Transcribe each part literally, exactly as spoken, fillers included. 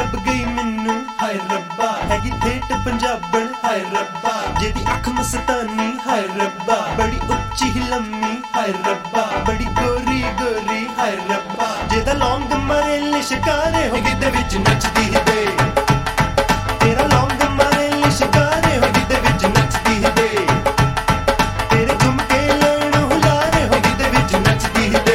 ਲੱਭ ਗਈ ਮੈਨੂੰ ਹਾਏ ਰੱਬਾ, ਹੈਗੀ ਠੇਠ ਪੰਜਾਬਣ ਹਾਏ ਰੱਬਾ, ਜਿਹਦੀ ਅੱਖ ਮਸਤਾਨੀ ਹਾਏ ਰੱਬਾ, ਬੜੀ ਉੱਚੀ ਲੰਮੀ ਹਾਏ ਰੱਬਾ, ਬੜੀ ਗੋਰੀ ਗੋਰੀ ਹਾਏ ਰੱਬਾ, ਜਿਹਦਾ ਲੌਂਗ ਮਾਰੇ ਲਿਸ਼ਕਾਰੇ ਹੋ ਗਿੱਧੇ ਵਿੱਚ ਨੱਚਦੀ ਦੇ, ਤੇਰਾ ਲੌਂਗ ਮਾਰੇ ਲਿਸ਼ਕਾਰੇ ਹੋ ਗਿੱਧੇ ਵਿੱਚ ਨੱਚਦੀ ਦੇ, ਤੇਰੇ ਝੁਮਕੇ ਲੈਣ ਹੁਲਾਰੇ ਹੋ ਗਿੱਧੇ ਵਿੱਚ ਨੱਚਦੀ ਦੇ।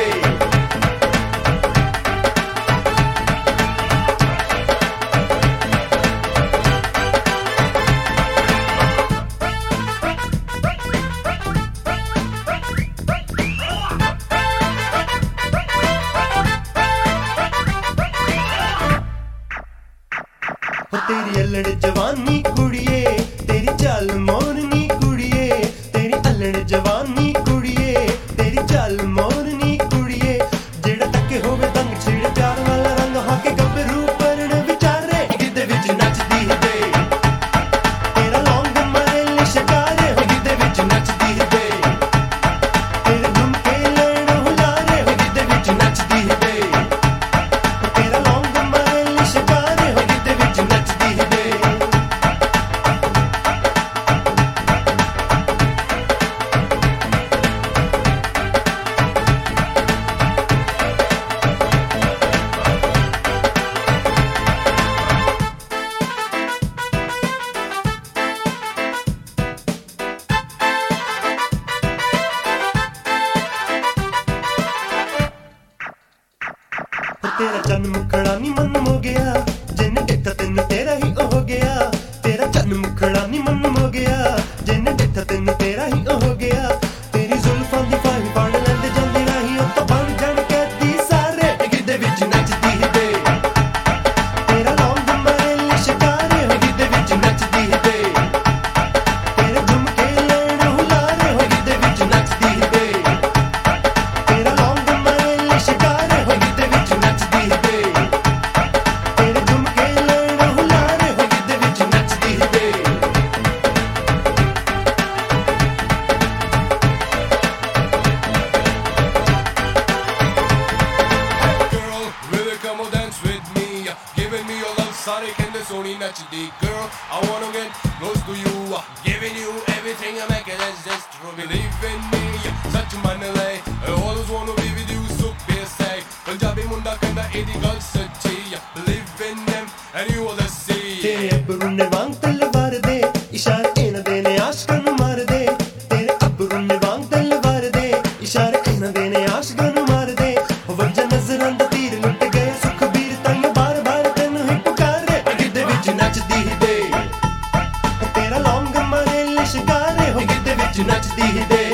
तेरी अल्लड़ जवानी कुड़िए, तेरी चाल मोरनी कुड़िए, तेरी अल्लड़ जवानी कुड़िए, तेरी चाल मोरनी कुड़िए, जेड़ा तके होवे दंग छेड़े प्यार वाला रंग होके गबरू परण विचारे गिद्धे विच नचदी दे, तेरा लौंग मारे लिशकारे हो गिद्धे विच नचदी दे, तेरे झुमके लैण हुलारे हो गिद्धे विच नचदी दे, तेरा लौंग मारे लिशकारे हो गिद्धे विच नचदी। तेरा चन्न मुखड़ा नी मन हो गया, जिन्ने देखा तेन तेरा ही हो गया, तेरा चन्न मुखड़ा नी मन हो गया, जिन्ने देखा तेन तेरा ही हो गया, तेरी जुल्फां दी फाही फाड़ लैंदे जांदे राही ओ तां बन जाण कैदी सारे गिद्धे विच नचदी दे, तेरा लौंग मारे लिशकारे हो गिद्धे विच नचदी दे, तेरे झुमके लैण हुलारे हो गिद्धे विच नचदी दे, तेरा लौंग मारे लिशकारे हो गिद्धे विच नचदी दे, तेरे झुमके लैण हुलारे हो गिद्धे विच नचदी दे। Girl, really come on dance with me, giving me your love, सारे कहंदे Soni नचदी। Girl, I wanna get close to you, giving you everything I make it as just to believe in me, सच मन ले, I always wanna be with you, so be safe, Punjabi मुंडा कहंदा एदी गल सच्ची, believe in them and you will see। तेरे अब्रू ने वांग तलवार दे, इशारे इना देने आशिकां नूं मार दे, तेरे अब्रू ने वांग तलवार दे, इशारे इना देने आशिकां नूं मार दे, वज्जा नज़रां दा तीर लुट गए सुखबीर ताईं बार बार तैनूं ही पुकारे गिद्धे विच नचदी दे, तेरा लौंग मारे लिशकारे हो गिद्धे विच नचदी दे।